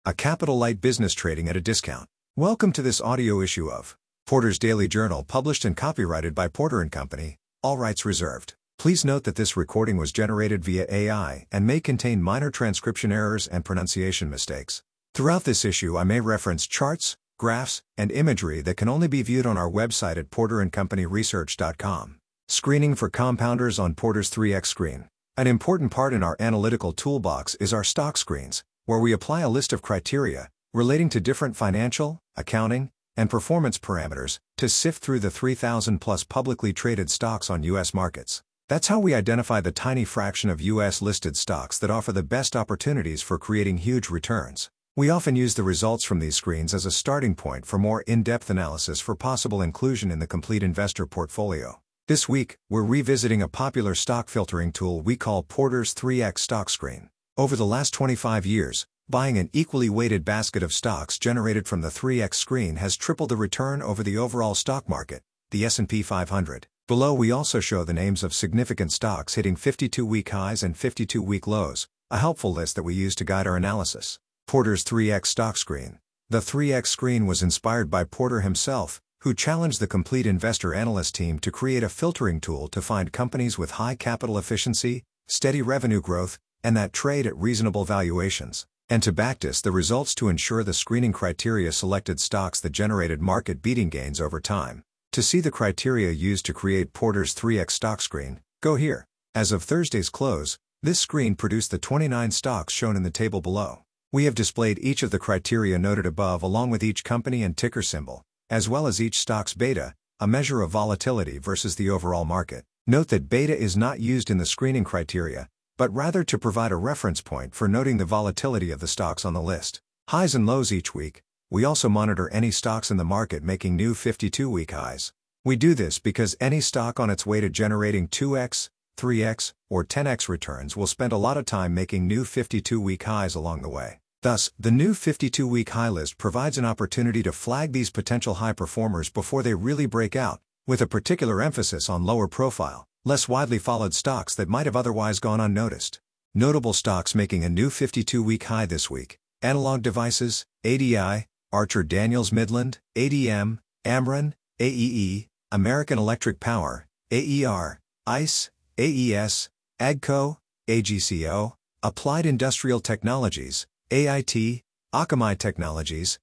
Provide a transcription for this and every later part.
a capital-light business trading at a discount. Welcome to this audio issue of Porter's Daily Journal, published and copyrighted by Porter & Company, all rights reserved. Please note that this recording was generated via AI and may contain minor transcription errors and pronunciation mistakes. Throughout this issue I may reference charts, graphs, and imagery that can only be viewed on our website at porterandcompanyresearch.com. Screening for compounders on Porter's 3x screen. An important part in our analytical toolbox is our stock screens, where we apply a list of criteria relating to different financial, accounting, and performance parameters to sift through the 3,000+ publicly traded stocks on U.S. markets. That's how we identify the tiny fraction of U.S.-listed stocks that offer the best opportunities for creating huge returns. We often use the results from these screens as a starting point for more in-depth analysis for possible inclusion in the complete investor portfolio. This week, we're revisiting a popular stock filtering tool we call Porter's 3x stock screen. Over the last 25 years, buying an equally weighted basket of stocks generated from the 3x screen has tripled the return over the overall stock market, the S&P 500. Below we also show the names of significant stocks hitting 52-week highs and 52-week lows, a helpful list that we use to guide our analysis. Porter's 3x stock screen. The 3x screen was inspired by Porter himself, who challenged the complete investor analyst team to create a filtering tool to find companies with high capital efficiency, steady revenue growth, and that trade at reasonable valuations, and to backtest the results to ensure the screening criteria selected stocks that generated market-beating gains over time. To see the criteria used to create Porter's 3x stock screen, go here. As of Thursday's close, this screen produced the 29 stocks shown in the table below. We have displayed each of the criteria noted above along with each company and ticker symbol, as well as each stock's beta, a measure of volatility versus the overall market. Note that beta is not used in the screening criteria, but rather to provide a reference point for noting the volatility of the stocks on the list. Highs and lows each week. We also monitor any stocks in the market making new 52-week highs. We do this because any stock on its way to generating 2x, 3x, or 10x returns will spend a lot of time making new 52-week highs along the way. Thus, the new 52-week high list provides an opportunity to flag these potential high performers before they really break out, with a particular emphasis on lower profile, less widely followed stocks that might have otherwise gone unnoticed. Notable stocks making a new 52-week high this week: Analog Devices, ADI, Archer Daniels Midland, ADM, Ameren, AEE, American Electric Power, AER, ICE, AES, AGCO, AGCO, Applied Industrial Technologies, AIT, Akamai Technologies,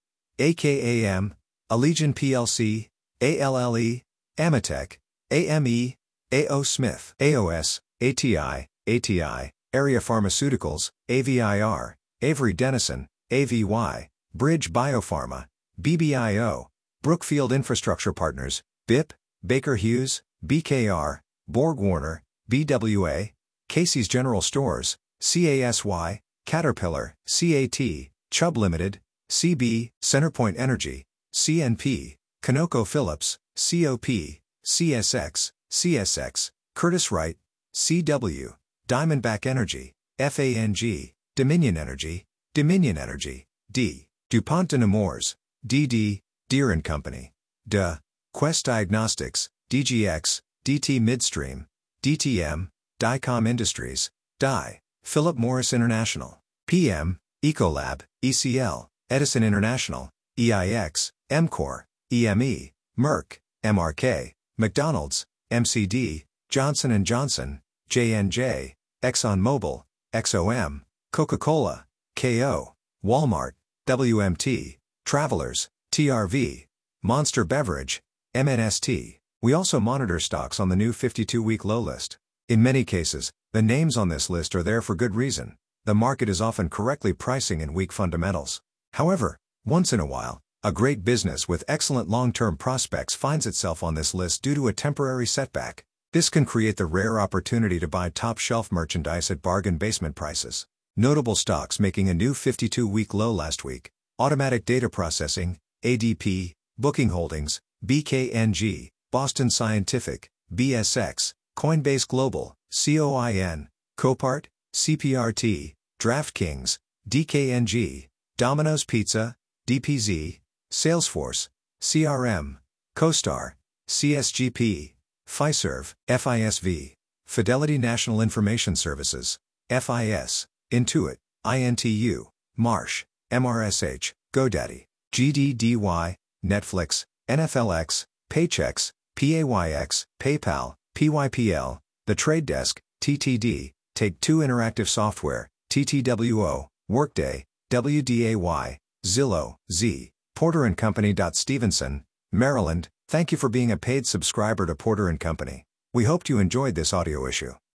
AKAM, Allegion plc, ALLE, Ametek, AME, AO Smith, AOS, ATI, ATI, Area Pharmaceuticals, AVIR, Avery Dennison, AVY, Bridge Biopharma, BBIO, Brookfield Infrastructure Partners, BIP, Baker Hughes, BKR, BorgWarner, BWA, Casey's General Stores, CASY, Caterpillar, CAT, Chubb Limited, CB, Centerpoint Energy, CNP, ConocoPhillips, COP, CSX, CSX, Curtiss-Wright, CW, Diamondback Energy, FANG, Dominion Energy, D. DuPont de Nemours, DD, Deere & Company, DA, Quest Diagnostics, DGX, DT Midstream, DTM, Dycom Industries, DI, Philip Morris International, PM, Ecolab, ECL, Edison International, EIX, EMCOR, EME, Merck, MRK, McDonald's, MCD, Johnson & Johnson, J&J, ExxonMobil, XOM, Coca-Cola, KO, Walmart, WMT, Travelers, TRV, Monster Beverage, MNST. We also monitor stocks on the new 52-week low list. In many cases, the names on this list are there for good reason. The market is often correctly pricing in weak fundamentals. However, once in a while, a great business with excellent long-term prospects finds itself on this list due to a temporary setback. This can create the rare opportunity to buy top-shelf merchandise at bargain basement prices. Notable stocks making a new 52-week low last week: Automatic Data Processing, ADP, Booking Holdings, BKNG, Boston Scientific, BSX, Coinbase Global, COIN, Copart, CPRT, DraftKings, DKNG, Domino's Pizza, DPZ, Salesforce, CRM, CoStar, CSGP, Fiserv, FISV, Fidelity National Information Services, FIS, Intuit, INTU, Marsh, MRSH, GoDaddy, GDDY, Netflix, NFLX, Paychex, PAYX, PayPal, PYPL, The Trade Desk, TTD, Take-Two Interactive Software, TTWO, Workday, WDAY, Zillow, Z, Porter & Company. Stevenson, Maryland. Thank you for being a paid subscriber to Porter & Company. We hoped you enjoyed this audio issue.